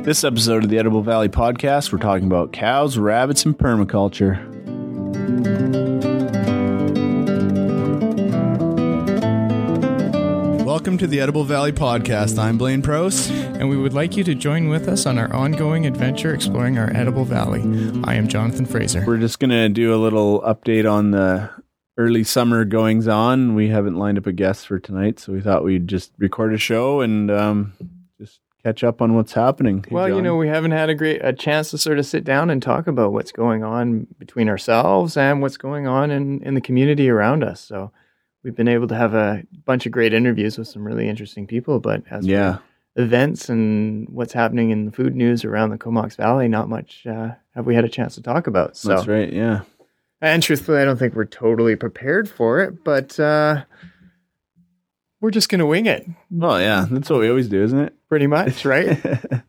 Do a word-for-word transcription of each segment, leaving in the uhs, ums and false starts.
This episode of the Edible Valley Podcast, we're talking about cows, rabbits, and permaculture. Welcome to the Edible Valley Podcast. I'm Blaine Prose. And we would like you to join with us on our ongoing adventure exploring our Edible Valley. I am Jonathan Fraser. We're just going to do a little update on the early summer goings on. We haven't lined up a guest for tonight, so we thought we'd just record a show and um, just catch up on what's happening. Hey, well, John. you know, we haven't had a great a chance to sort of sit down and talk about what's going on between ourselves and what's going on in, in the community around us. So we've been able to have a bunch of great interviews with some really interesting people, but as yeah. for events and what's happening in the food news around the Comox Valley, not much uh, have we had a chance to talk about. So. That's right, yeah. And truthfully, I don't think we're totally prepared for it, but uh, we're just going to wing it. Well, yeah, that's what we always do, isn't it? Pretty much, right?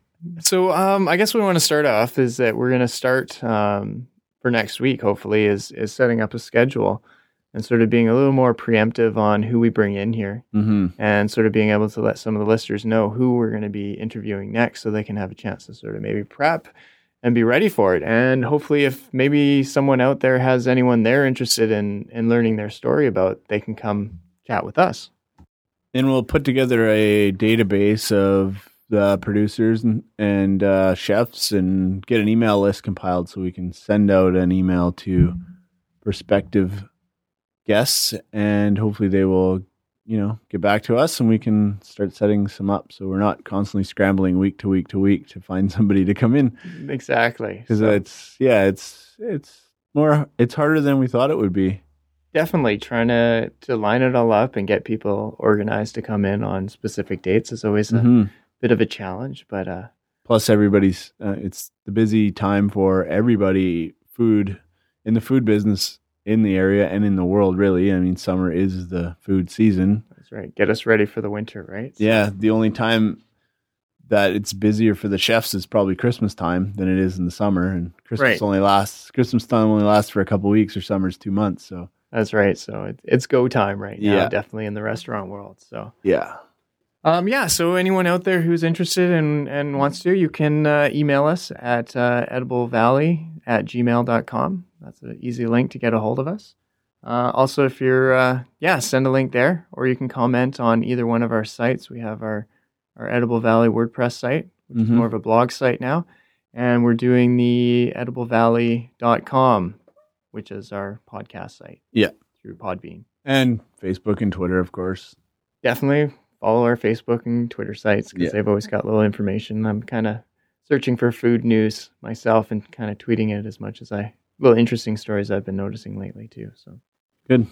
So um, I guess what we want to start off is that we're going to start um, for next week, hopefully, is is setting up a schedule and sort of being a little more preemptive on who we bring in here Mm-hmm. and sort of being able to let some of the listeners know who we're going to be interviewing next so they can have a chance to sort of maybe prep and be ready for it. And hopefully if maybe someone out there has anyone they're interested in, in learning their story about, they can come chat with us. And we'll put together a database of the producers and, and uh, chefs and get an email list compiled so we can send out an email to prospective guests, and hopefully they will, you know, get back to us and we can start setting some up so we're not constantly scrambling week to week to week to find somebody to come in. Exactly. Because So it's, yeah, it's, it's more, it's harder than we thought it would be. definitely trying to, to line it all up and get people organized to come in on specific dates is always a Mm-hmm. bit of a challenge, but uh, Plus everybody's, uh, it's the busy time for everybody food in the food business in the area and in the world, really. I mean, summer is the food season. that's right. Get us ready for the winter, right? So- Yeah, the only time that it's busier for the chefs is probably Christmas time than it is in the summer. And Christmas Right. only lasts, Christmas time only lasts for a couple of weeks, or summer's two months. So, That's right. So it, it's go time right now, Yeah. definitely in the restaurant world. So, yeah. um, yeah. So anyone out there who's interested and, and wants to, you can uh, email us at uh, ediblevalley at gmail dot com. That's an easy link to get a hold of us. Uh, also, if you're, uh, yeah, send a link there, or you can comment on either one of our sites. We have our, our Edible Valley WordPress site, which is Mhm. more of a blog site now. And we're doing the edible valley dot com, which is our podcast site. Yeah. Through Podbean. And Facebook and Twitter, of course. Definitely follow our Facebook and Twitter sites because Yeah. they've always got little information. I'm kind of searching for food news myself and kind of tweeting it as much as I, little interesting stories I've been noticing lately too. So Good.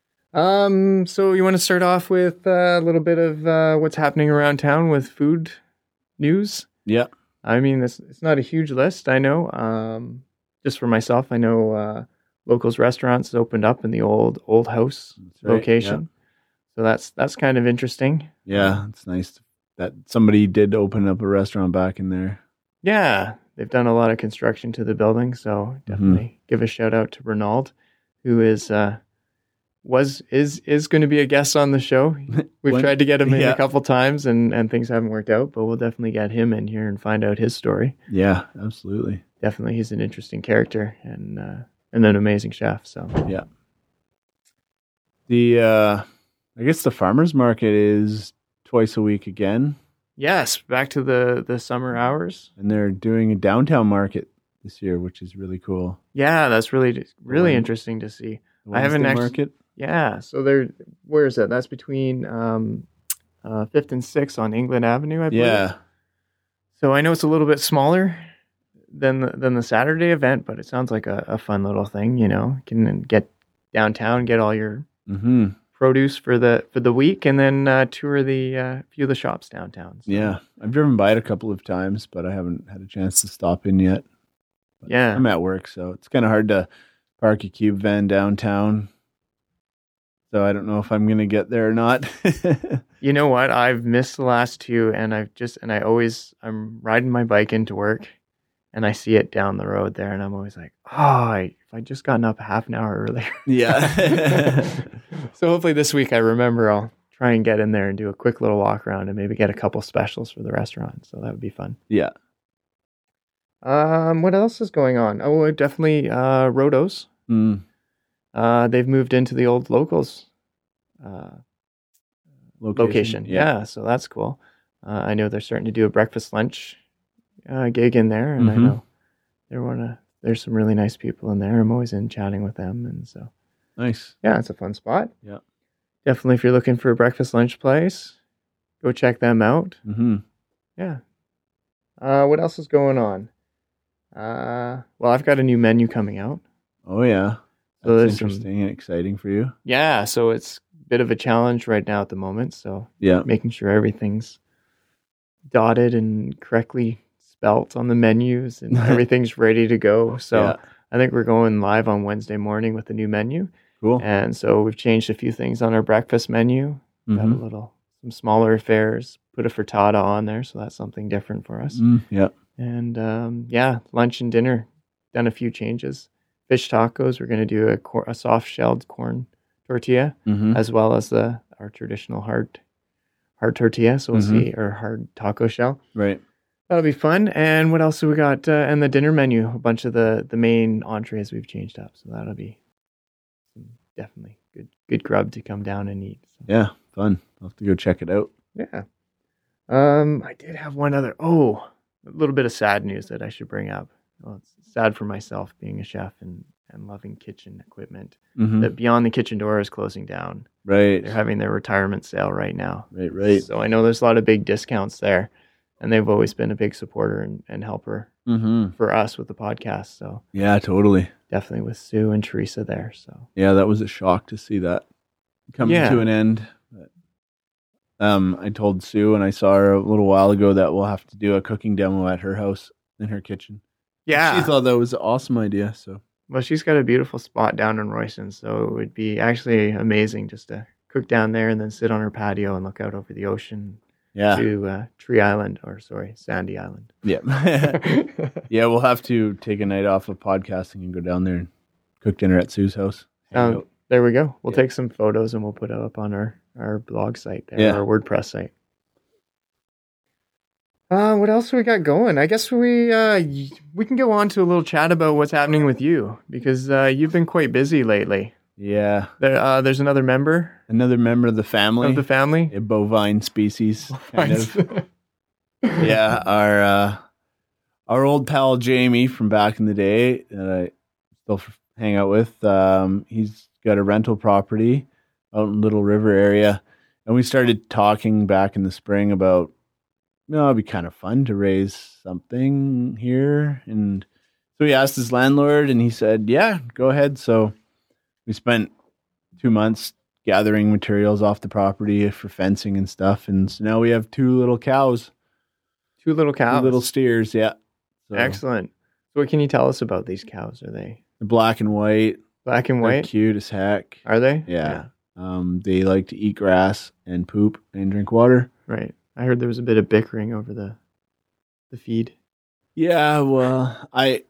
Um, so you want to start off with uh, a little bit of uh, what's happening around town with food news? Yeah. I mean, it's, it's not a huge list, I know. Um, just for myself, I know uh, Locals Restaurants opened up in the old old house That's right, location. So that's that's kind of interesting. Yeah. It's nice that somebody did open up a restaurant back in there. Yeah, they've done a lot of construction to the building, so definitely give a shout out to Ronald, who is uh, was is is going to be a guest on the show. We've When- tried to get him in yeah. a couple times, and and things haven't worked out, but we'll definitely get him in here and find out his story. Yeah, absolutely. Definitely, he's an interesting character and uh, and an amazing chef. So Yeah. The, uh, I guess the farmer's market is twice a week again. yes, back to the the summer hours. And they're doing a downtown market this year, which is really cool. Yeah, that's really really Wow. interesting to see. The I haven't Wednesday act- market. Yeah, so they're where is that? That's between um, uh, Fifth and Sixth on England Avenue, I believe. Yeah. So I know it's a little bit smaller than the, than the Saturday event, but it sounds like a, a fun little thing. You know, you can get downtown, get all your Mm-hmm. produce for the for the week, and then uh, tour the uh, few of the shops downtown. So, Yeah. I've driven by it a couple of times, but I haven't had a chance to stop in yet. But Yeah. I'm at work, so it's kind of hard to park a cube van downtown. So I don't know if I'm going to get there or not. You know what? I've missed the last two, and I've just and I always I'm riding my bike into work, and I see it down the road there, and I'm always like, oh, I, if I just gotten up a half an hour earlier. Yeah. So hopefully this week I remember I'll try and get in there and do a quick little walk around and maybe get a couple specials for the restaurant. So that would be fun. Yeah. Um, what else is going on? Oh, definitely uh, Rotos. Mm. Uh, they've moved into the old locals uh, Location. location. Yeah. yeah, so that's cool. Uh, I know they're starting to do a breakfast lunch uh, gig in there, and Mm-hmm. I know they're one of there's some really nice people in there. I'm always in chatting with them, and so Nice. yeah, it's a fun spot. Yeah. Definitely, if you're looking for a breakfast lunch place, go check them out. Mm-hmm. Yeah. Uh, what else is going on? Uh, well, I've got a new menu coming out. Oh yeah. So That's there's some- interesting and exciting for you. Yeah, so it's a bit of a challenge right now at the moment. So Yeah. making sure everything's dotted and correctly spelt on the menus and everything's ready to go. So Yeah. I think we're going live on Wednesday morning with the new menu. Cool. And so we've changed a few things on our breakfast menu. Got Mm-hmm. a little, some smaller affairs, put a frittata on there. So that's something different for us. Mm, yeah. And um, yeah, lunch and dinner, done a few changes. Fish tacos, we're going to do a, cor- a soft shelled corn tortilla, Mm-hmm. as well as the our traditional hard hard tortilla. So we'll Mhm. see, or hard taco shell. Right. That'll be fun. And what else have we got? Uh, and the dinner menu, a bunch of the the main entrees we've changed up. So that'll be definitely good good grub to come down and eat. So, Yeah. Fun. I'll have to go check it out. yeah. Um, I did have one other. Oh, a little bit of sad news that I should bring up. Well, it's sad for myself being a chef and, and loving kitchen equipment. Mm-hmm. That Beyond the Kitchen Door is closing down. Right. They're having their retirement sale right now. Right. Right. So I know there's a lot of big discounts there, and they've always been a big supporter and, and helper Mm-hmm. for us with the podcast. So Yeah. Totally. definitely with Sue and Teresa there. So Yeah. That was a shock to see that coming Yeah. to an end. But, um, I told Sue and I saw her a little while ago that we'll have to do a cooking demo at her house in her kitchen. yeah, She thought that was an awesome idea. So well, she's got a beautiful spot down in Royston, so it would be actually amazing just to cook down there and then sit on her patio and look out over the ocean yeah. to uh, Tree Island, or sorry, Sandy Island. Yeah. Yeah. We'll have to take a night off of podcasting and go down there and cook dinner at Sue's house. Hang Um, out. there we go. We'll Yeah. take some photos and we'll put it up on our, our blog site there, Yeah. our WordPress site. Uh, what else we got going? I guess we uh, y- we can go on to a little chat about what's happening with you, because uh, you've been quite busy lately. Yeah. There, uh, there's another member Another member of the family. of the family. A bovine species. Kind of. Yeah. Our, uh, our old pal Jamie from back in the day that I still f- hang out with, um, he's got a rental property out in Little River area. And we started talking back in the spring about, you know, it'd be kind of fun to raise something here. And so he asked his landlord and he said, yeah, go ahead. So we spent two months gathering materials off the property for fencing and stuff. And so now we have two little cows, Two little cows. two little steers. Yeah. So Excellent. So what can you tell us about these cows? Are they they're black and white. black and They're white? cute as heck. Are they? Yeah. Um, they like to eat grass and poop and drink water. Right. I heard there was a bit of bickering over the the feed. Yeah. Well, I,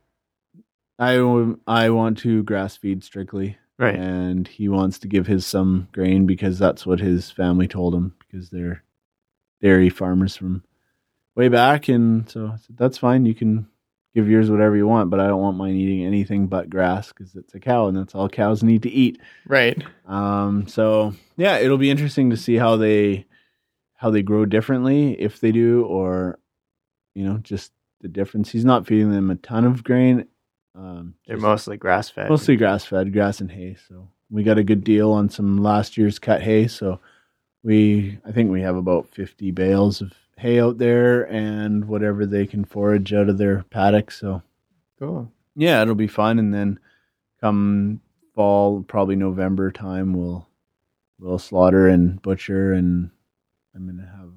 I, w- I want to grass feed strictly. Right. And he wants to give his some grain because that's what his family told him, because they're dairy farmers from way back. And so I said, that's fine. You can give yours whatever you want, but I don't want mine eating anything but grass because it's a cow and that's all cows need to eat. Right. Um, so yeah, it'll be interesting to see how they, how they grow differently, if they do, or, you know, just the difference. He's not feeding them a ton of grain. Um, They're just- mostly grass fed. Mostly grass fed, grass and hay. So we got a good deal on some last year's cut hay. So we, I think we have about fifty bales of hay out there and whatever they can forage out of their paddock. So Cool. yeah, it'll be fun. And then come fall, probably November time, we'll, we'll slaughter and butcher, and I'm going to have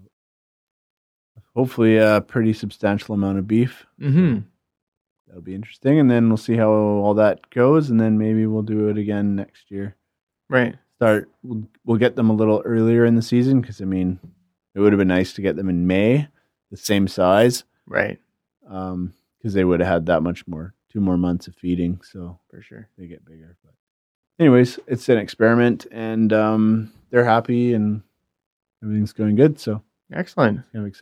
hopefully a pretty substantial amount of beef. Mm-hmm. That'll be interesting. And then we'll see how all that goes. And then maybe we'll do it again next year. Right. Start, we'll, we'll get them a little earlier in the season because, I mean, it would have been nice to get them in May, the same size, Right. um, because they would have had that much more, two more months of feeding. So For sure. they get bigger. But anyways, it's an experiment and um, they're happy and everything's going good. So Excellent. it's kind of exciting.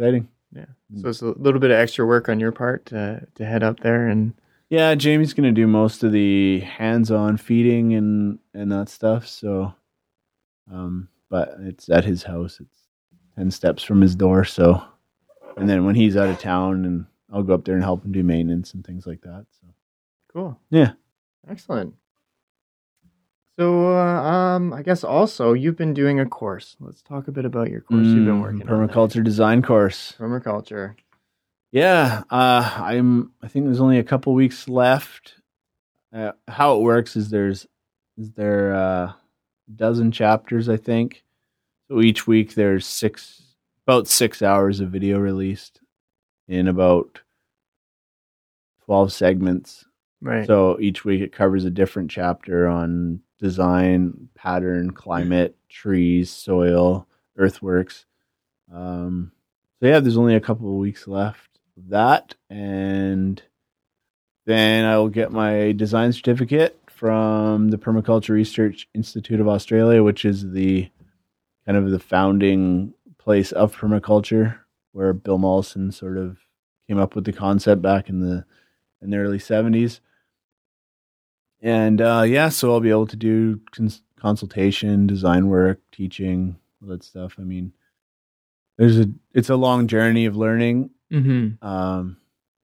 Yeah. So it's a little bit of extra work on your part to, to head up there and. Yeah, Jamie's going to do most of the hands-on feeding and, and that stuff. So, um, but it's at his house. It's ten steps from his door. So, and then when he's out of town, and I'll go up there and help him do maintenance and things like that. So, cool. Yeah. Excellent. So, uh, um, I guess also you've been doing a course. Let's talk a bit about your course mm, you've been working permaculture on. design course. Permaculture. Yeah, uh, I'm. I think there's only a couple weeks left. Uh, how it works is there's is there uh, a dozen chapters, I think. So each week there's six, about six hours of video released in about twelve segments. Right. So each week it covers a different chapter on design, pattern, climate, trees, soil, earthworks. Um, so yeah, there's only a couple of weeks left. That, and then I will get my design certificate from the Permaculture Research Institute of Australia, which is the kind of the founding place of permaculture, where Bill Mollison sort of came up with the concept back in the in the early seventies. And uh, yeah, so I'll be able to do cons- consultation, design work, teaching, all that stuff. I mean, there's a it's a long journey of learning. Mm-hmm. Um,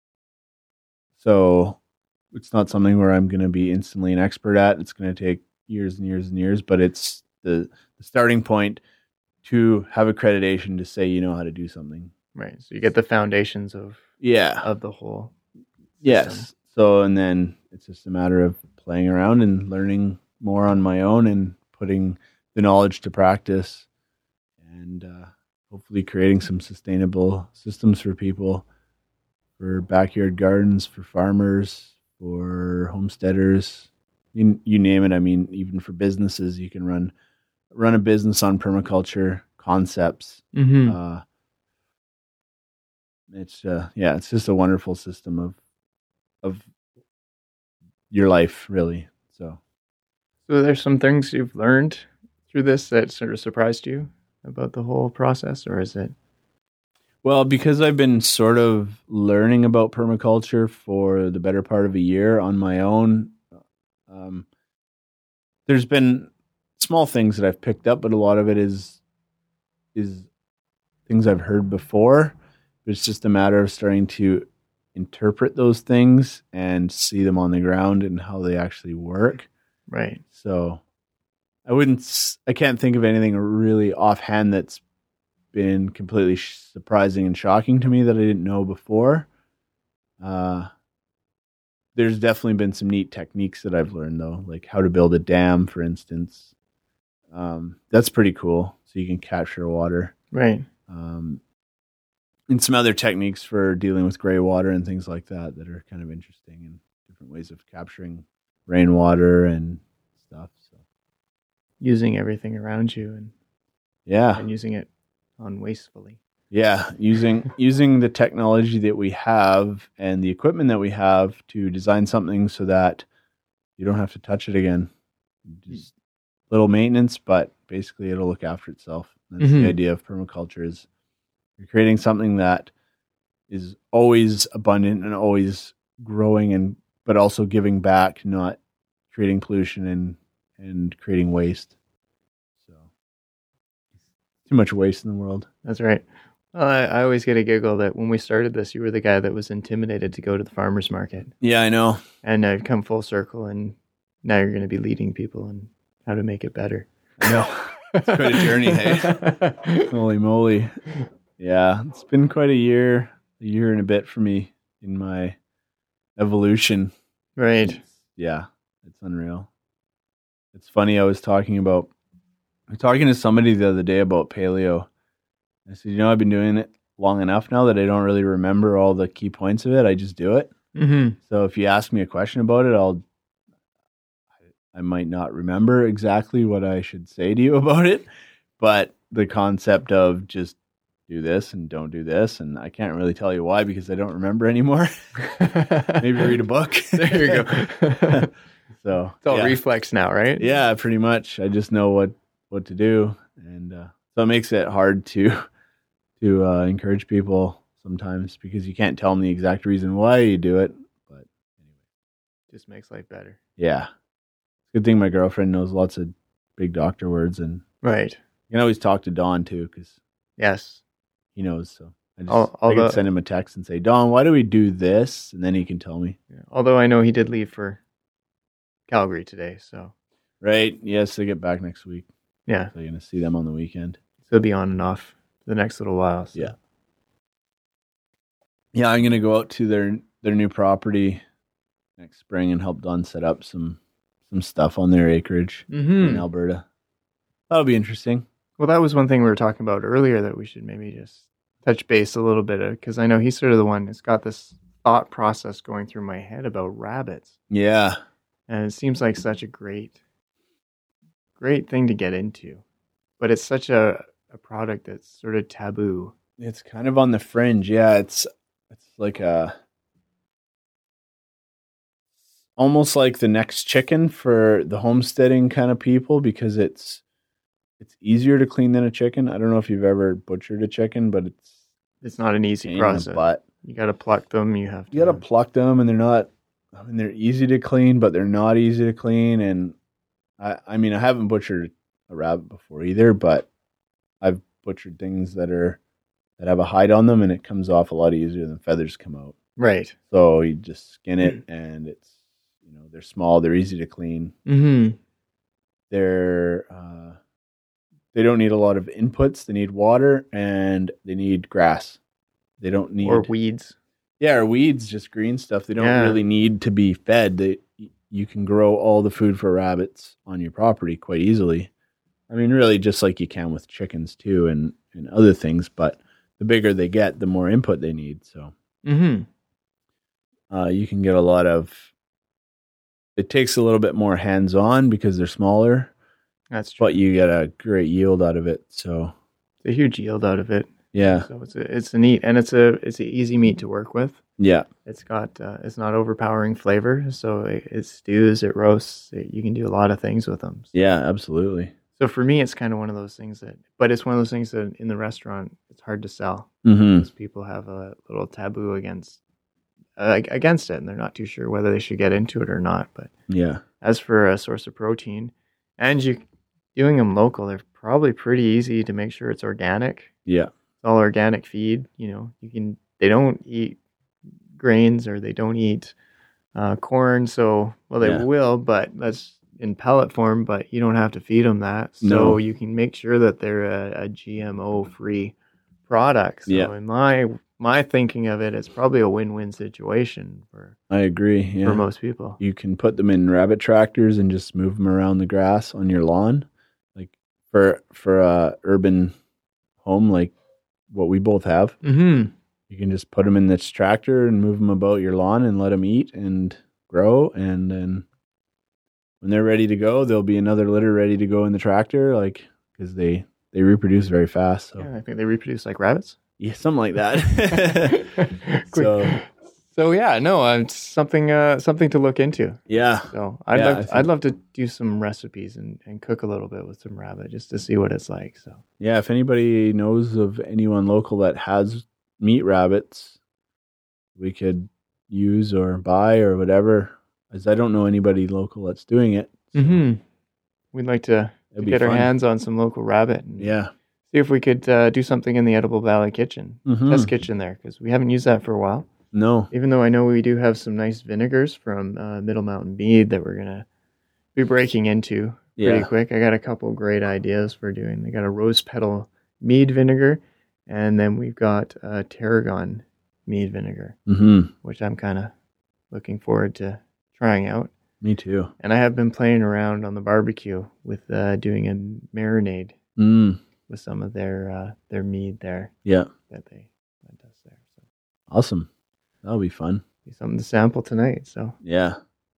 so it's not something where I'm going to be instantly an expert at. It's going to take years and years and years, but it's the, the starting point to have accreditation to say you know how to do something. Right. So you get the foundations of yeah of the whole system. Yes. So and then it's just a matter of playing around and learning more on my own and putting the knowledge to practice, and uh, hopefully creating some sustainable systems for people, for backyard gardens, for farmers, for homesteaders, you, you name it. I mean, even for businesses, you can run run a business on permaculture concepts. Mm-hmm. Uh, it's uh, yeah, it's just a wonderful system of of your life, really. So, so there's some things you've learned through this that sort of surprised you about the whole process, or is it? Well, because I've been sort of learning about permaculture for the better part of a year on my own, um, there's been small things that I've picked up, but a lot of it is is things I've heard before. It's just a matter of starting to interpret those things and see them on the ground and how they actually work. Right. So I wouldn't, I can't think of anything really offhand that's been completely sh- surprising and shocking to me that I didn't know before. Uh, there's definitely been some neat techniques that I've learned though, like how to build a dam, for instance. Um, that's pretty cool. So you can capture water. Right. Um, and some other techniques for dealing with gray water and things like that that are kind of interesting, and different ways of capturing rainwater and stuff. So using everything around you and yeah, and using it unwastefully. Yeah, using using the technology that we have and the equipment that we have to design something so that you don't have to touch it again. Just little maintenance, but basically it'll look after itself. That's mm-hmm. the idea of permaculture, is you're creating something that is always abundant and always growing, and but also giving back, not creating pollution and and creating waste. So too much waste in the world. That's right. Well, I, I always get a giggle that when we started this, you were the guy that was intimidated to go to the farmer's market. Yeah, I know. And now you've come full circle, and now you're going to be leading people on how to make it better. I know. It's quite a journey, hey? Holy moly. Yeah, it's been quite a year, a year and a bit for me in my evolution. Right. It's, yeah, it's unreal. It's funny, I was talking about, I was talking to somebody the other day about paleo. I said, you know, I've been doing it long enough now that I don't really remember all the key points of it. I just do it. Mm-hmm. So if you ask me a question about it, I'll, I might not remember exactly what I should say to you about it, but the concept of just do this and don't do this, and I can't really tell you why because I don't remember anymore. Maybe read a book. There you go. So it's all yeah. reflex now, right? Yeah, pretty much. I just know what, what to do, and uh, so it makes it hard to to uh, encourage people sometimes because you can't tell them the exact reason why you do it. But anyway, just makes life better. Yeah. Good thing my girlfriend knows lots of big doctor words, and right. You can always talk to Don too, because yes, he knows. So I just All, I can send him a text and say, Don, why do we do this? And then he can tell me. Yeah, although I know he did leave for Calgary today, so right. Yes, they get back next week. Yeah, so you're gonna see them on the weekend. So he'll be on and off for the next little while. So. Yeah. Yeah, I'm gonna go out to their their new property next spring and help Don set up some some stuff on their acreage mm-hmm. in Alberta. That'll be interesting. Well, that was one thing we were talking about earlier that we should maybe just touch base a little bit of, because I know he's sort of the one that's got this thought process going through my head about rabbits. Yeah. And it seems like such a great, great thing to get into. But it's such a, a product that's sort of taboo. It's kind of on the fringe. Yeah, it's it's like a almost like the next chicken for the homesteading kind of people, because it's it's easier to clean than a chicken. I don't know if you've ever butchered a chicken, but it's it's not an easy process. But you got to pluck them. You have to. You got to pluck them, and they're not. I mean, they're easy to clean, but they're not easy to clean. And I, I mean, I haven't butchered a rabbit before either, but I've butchered things that are that have a hide on them, and it comes off a lot easier than feathers come out. Right. So you just skin it, and it's you know they're small, they're easy to clean. Mm-hmm. They're uh, they don't need a lot of inputs. They need water and they need grass. They don't need or weeds. Yeah, or weeds, just green stuff. They don't yeah. really need to be fed. They you can grow all the food for rabbits on your property quite easily. I mean, really, just like you can with chickens too, and, and other things. But the bigger they get, the more input they need. So, mm-hmm. uh, you can get a lot of. It takes a little bit more hands-on because they're smaller. That's true. But you get a great yield out of it. So, it's a huge yield out of it. Yeah. So it's a it's a neat, and it's a it's an easy meat to work with. Yeah. It's got uh, it's not overpowering flavor, so it, it stews, it roasts. It, you can do a lot of things with them. So. Yeah, absolutely. So for me, it's kind of one of those things that, but it's one of those things that in the restaurant, it's hard to sell mm-hmm. because people have a little taboo against uh, against it, and they're not too sure whether they should get into it or not. But yeah, as for a source of protein, and you doing them local, they're probably pretty easy to make sure it's organic. Yeah, it's all organic feed. You know, you can. They don't eat grains or they don't eat uh, corn, so well they yeah. will, but that's in pellet form, but you don't have to feed them that. So no. you can make sure that they're a, a G M O free product. So yeah. in my my thinking of it, it's probably a win-win situation for I agree. Yeah. for most people. You can put them in rabbit tractors and just move them around the grass on your lawn. Like for for a urban home like what we both have. Mm-hmm. You can just put them in this tractor and move them about your lawn and let them eat and grow, and then when they're ready to go, there'll be another litter ready to go in the tractor, like because they, they reproduce very fast. So yeah, I think they reproduce like rabbits. Yeah, something like that. so, so yeah, no, uh, it's something uh, something to look into. Yeah. So I'd yeah, love to, I'd love to do some recipes and, and cook a little bit with some rabbit just to see what it's like. So yeah, if anybody knows of anyone local that has meat rabbits, we could use or buy or whatever. As I don't know anybody local that's doing it. So mm-hmm. We'd like to, to get fun. our hands on some local rabbit. And yeah. see if we could uh, do something in the Edible Valley kitchen, mm-hmm. test kitchen there, because we haven't used that for a while. No. Even though I know we do have some nice vinegars from uh, Middle Mountain Mead that we're going to be breaking into pretty yeah. quick. I got a couple great ideas for doing. I got a rose petal mead vinegar, and then we've got a tarragon mead vinegar, mm-hmm. which I'm kind of looking forward to trying out. Me too. And I have been playing around on the barbecue with uh, doing a marinade mm. with some of their uh, their mead there. Yeah. That they sent us there. So awesome. That'll be fun. Be something to sample tonight. So yeah.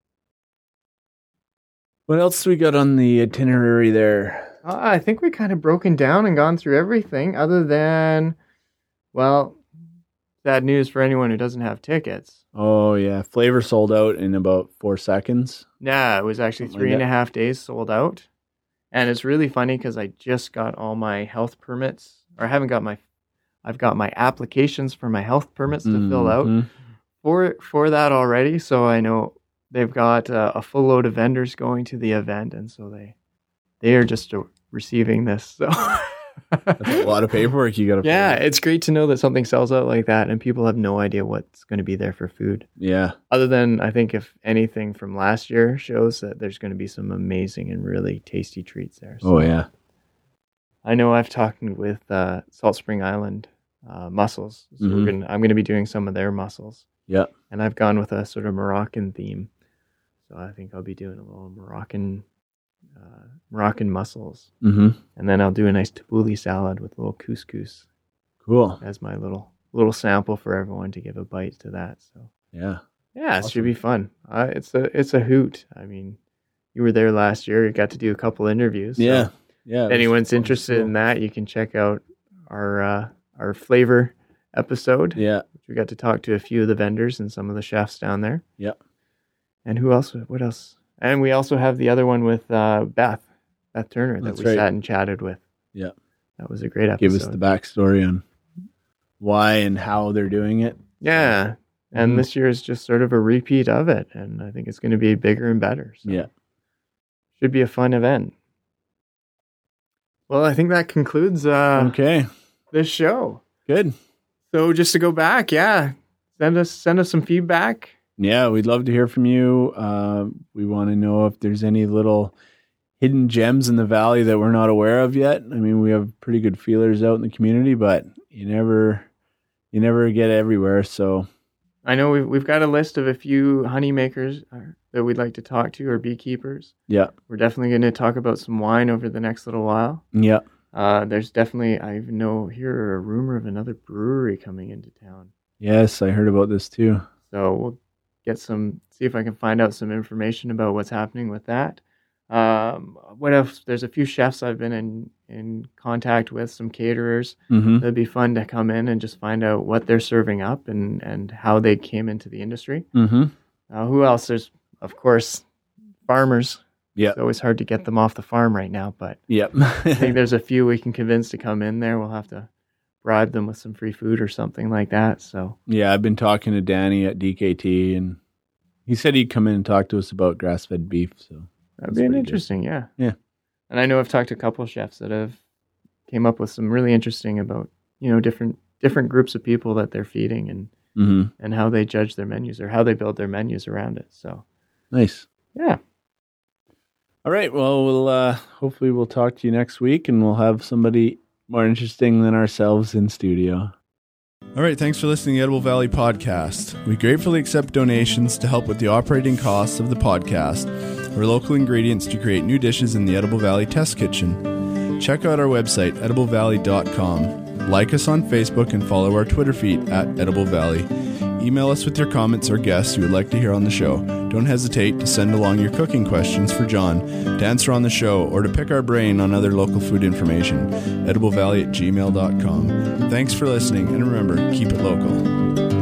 What else do we got on the itinerary there? uh, I think we kind of broken down and gone through everything other than, well, sad news for anyone who doesn't have tickets. Oh, yeah. Flavor sold out in about four seconds. Yeah, it was actually Something three like and a that. half days sold out. And it's really funny because I just got all my health permits, or I haven't got my, I've got my applications for my health permits to mm-hmm. fill out for for that already. So I know they've got uh, a full load of vendors going to the event, and so they they are just uh, receiving this. So that's a lot of paperwork you got to. Yeah, it's great to know that something sells out like that, and people have no idea what's going to be there for food. Yeah. Other than, I think, if anything from last year shows that there's going to be some amazing and really tasty treats there. So, oh yeah. I know I've talked with uh, Salt Spring Island uh, mussels. So mm-hmm. we're gonna, I'm going to be doing some of their mussels. Yeah. And I've gone with a sort of Moroccan theme. So I think I'll be doing a little Moroccan uh, Moroccan mussels. Mm-hmm. And then I'll do a nice tabbouleh salad with a little couscous. Cool. As my little little sample for everyone to give a bite to that. So yeah. Yeah, awesome. It should be fun. Uh, it's a it's a hoot. I mean, you were there last year. You got to do a couple interviews. So yeah. Yeah. If anyone's interested cool. in that, you can check out our uh, our flavor episode. Yeah. We got to talk to a few of the vendors and some of the chefs down there. Yeah. And who else? What else? And we also have the other one with uh, Beth, Beth Turner that That's we right. sat and chatted with. Yeah. That was a great episode. Give us the backstory on why and how they're doing it. Yeah. And mm. this year is just sort of a repeat of it. And I think it's going to be bigger and better. So yeah. Should be a fun event. Well, I think that concludes uh, okay. this show. Good. So just to go back, yeah, send us send us some feedback. Yeah, we'd love to hear from you. Uh, we want to know if there's any little hidden gems in the valley that we're not aware of yet. I mean, we have pretty good feelers out in the community, but you never you never get everywhere. So I know we've we've got a list of a few honey makers that we'd like to talk to, or beekeepers. Yeah, we're definitely going to talk about some wine over the next little while. Yeah. Uh, there's definitely, I even know, hear a rumor of another brewery coming into town. Yes, I heard about this too. So we'll get some, see if I can find out some information about what's happening with that. Um, what else? There's a few chefs I've been in, in contact with, some caterers. Mm-hmm. It'd be fun to come in and just find out what they're serving up and, and how they came into the industry. Mm-hmm. Uh, who else? There's, of course, farmers. Yeah. It's always hard to get them off the farm right now, but yep. I think there's a few we can convince to come in there. We'll have to bribe them with some free food or something like that. So yeah, I've been talking to Danny at D K T, and he said he'd come in and talk to us about grass-fed beef. So that'd be interesting. Good. Yeah. Yeah. And I know I've talked to a couple of chefs that have came up with some really interesting about, you know, different different groups of people that they're feeding and mm-hmm. and how they judge their menus or how they build their menus around it. So nice. Yeah. All right. Well, we'll uh, hopefully we'll talk to you next week, and we'll have somebody more interesting than ourselves in studio. All right. Thanks for listening to the Edible Valley Podcast. We gratefully accept donations to help with the operating costs of the podcast or local ingredients to create new dishes in the Edible Valley Test Kitchen. Check out our website, edible valley dot com. Like us on Facebook and follow our Twitter feed at Edible Valley. Email us with your comments or guests you would like to hear on the show. Don't hesitate to send along your cooking questions for John to answer on the show or to pick our brain on other local food information. edible valley at gmail dot com. Thanks for listening, and remember, keep it local.